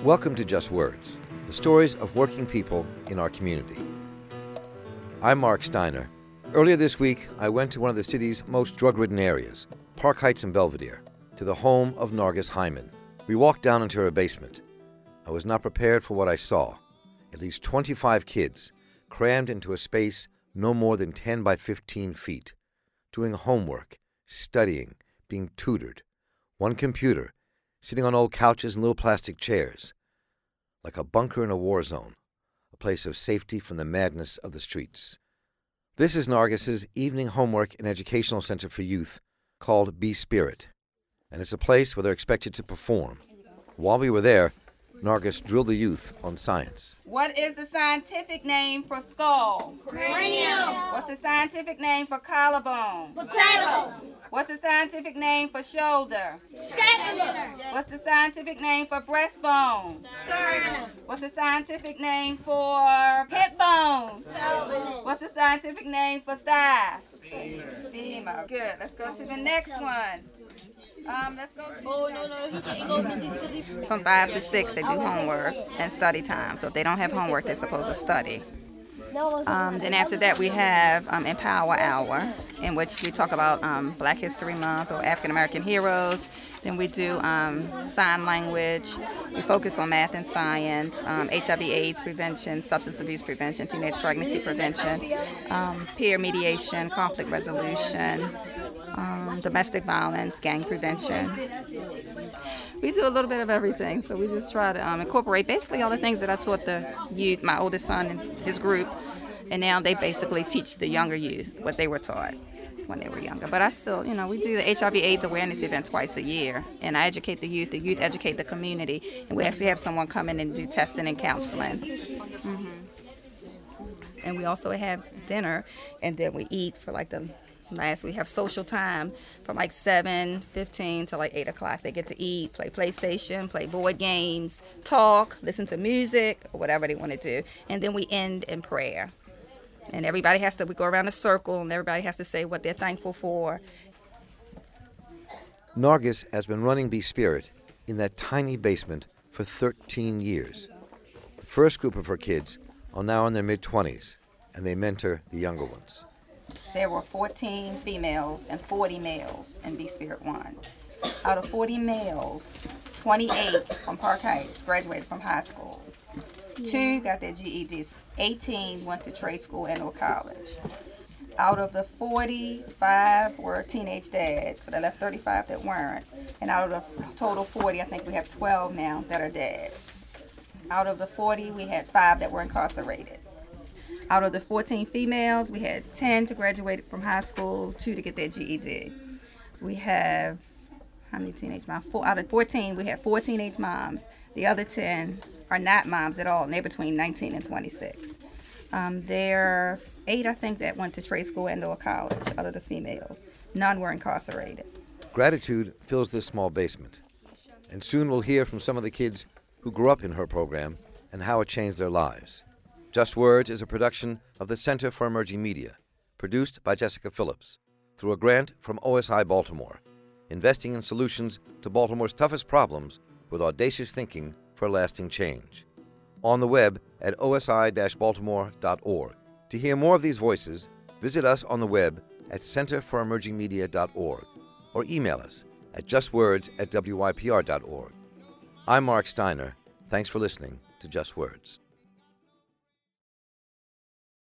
Welcome to Just Words, the stories of working people in our community. I'm Mark Steiner. Earlier this week, I went to one of the city's most drug-ridden areas, Park Heights and Belvedere, to the home of Nargis Hyman. We walked down into her basement. I was not prepared for what I saw. At least 25 kids crammed into a space no more than 10 by 15 feet, doing homework, studying, being tutored. One computer, sitting on old couches and little plastic chairs, like a bunker in a war zone, a place of safety from the madness of the streets. This is Nargis's evening homework and educational center for youth called Be Spirit, and it's a place where they're expected to perform. While we were there, Nargis drilled the youth on science. What is the scientific name for skull? Cranium. What's the scientific name for collarbone? Patella. What's the scientific name for shoulder? Scapula. What's the scientific name for breastbone? Sternum. What's the scientific name for hip bone? Pelvis. What's the scientific name for thigh? Femur. Good. Let's go to the next one. Let's go. From 5 to 6, they do homework and study time. So if they don't have homework, they're supposed to study. Then after that, we have Empower Hour, in which we talk about Black History Month or African American heroes. Then we do sign language. We focus on math and science, HIV/AIDS prevention, substance abuse prevention, teenage pregnancy prevention, peer mediation, conflict resolution, domestic violence, gang prevention. We do a little bit of everything, so we just try to incorporate basically all the things that I taught the youth, my oldest son and his group, and now they basically teach the younger youth what they were taught when they were younger. But I still, we do the HIV/AIDS awareness event twice a year, and I educate the youth educate the community, and we actually have someone come in and do testing and counseling. Mm-hmm. And we also have dinner, and then we eat for we have social time from 7:15 to 8 o'clock. They get to eat, play PlayStation, play board games, talk, listen to music, or whatever they want to do. And then we end in prayer. And we go around a circle, and everybody has to say what they're thankful for. Nargis has been running Be Spirit in that tiny basement for 13 years. The first group of her kids are now in their mid-20s, and they mentor the younger ones. There were 14 females and 40 males in Be Spirit 1. Out of 40 males, 28 from Park Heights graduated from high school. 2 got their GEDs. 18 went to trade school and/or college. Out of the 45 were teenage dads, so they left 35 that weren't. And out of the total 40, I think we have 12 now that are dads. Out of the 40, we had 5 that were incarcerated. Out of the 14 females, we had 10 to graduate from high school, 2 to get their GED. We have, how many teenage moms? Out of 14, we have 4 teenage moms. The other 10 are not moms at all, and they're between 19 and 26. There's 8, I think, that went to trade school and/or college out of the females. None were incarcerated. Gratitude fills this small basement, and soon we'll hear from some of the kids who grew up in her program and how it changed their lives. Just Words is a production of the Center for Emerging Media, produced by Jessica Phillips, through a grant from OSI Baltimore, investing in solutions to Baltimore's toughest problems with audacious thinking for lasting change. On the web at osi-baltimore.org. To hear more of these voices, visit us on the web at centerforemergingmedia.org or email us at justwords@wypr.org. I'm Mark Steiner. Thanks for listening to Just Words.